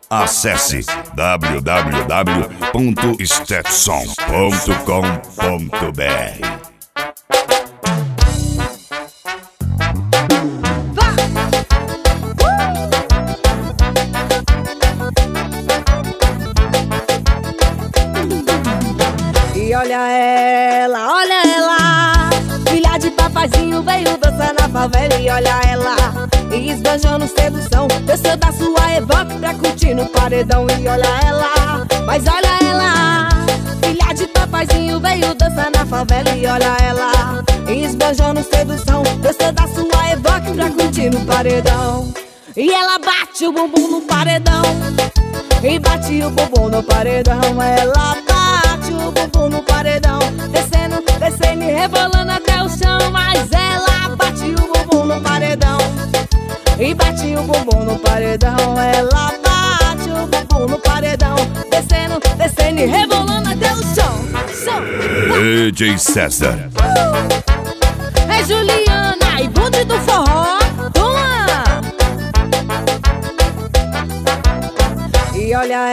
Acesse www.stetson.com.br. E olha ela, filha de papazinho, veio dançar na favela. E olha ela, e esbanjando sedução, desceu da sua Evoque pra curtir no paredão. E olha ela, mas olha ela, filha de papazinho, veio dançar na favela. E olha ela, e esbanjando sedução, desceu da sua Evoque pra curtir no paredão. E ela bate o bumbum no paredão, e bate o bumbum no paredão. Ela bate o bumbum no paredão, descendo, descendo e rebolando até o chão. Mas ela bate o bumbum no paredão, e bate o bumbum no paredão. Ela bate o bumbum no paredão, descendo, descendo e rebolando até o chão. DJ César. É Juliana e bonde do forró. E olha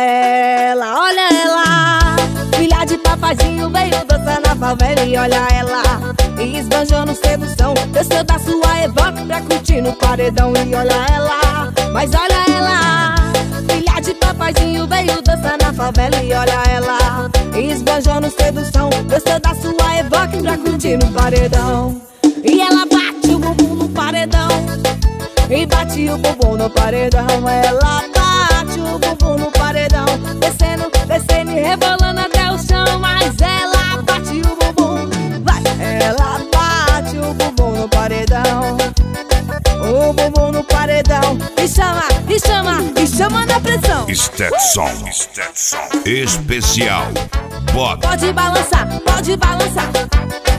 ela, filha de papazinho, veio dançar na favela. E olha ela, e esbanjando sedução, desceu da sua Evoque pra curtir no paredão. E olha ela, mas olha ela, filha de papazinho, veio dançar na favela. E olha ela, e esbanjando sedução, desceu da sua Evoque pra curtir no paredão. E ela bate o bumbum no paredão, e bate o bumbum no paredão. Ela bate o bumbum no paredão, descendo, descendo e rebolando até o chão. Mas ela bate o bumbum, vai. Ela bate o bumbum no paredão, o bumbum no paredão. E chama, e chama, e chama na pressão. Stetson especial. Bota. Pode balançar, pode balançar.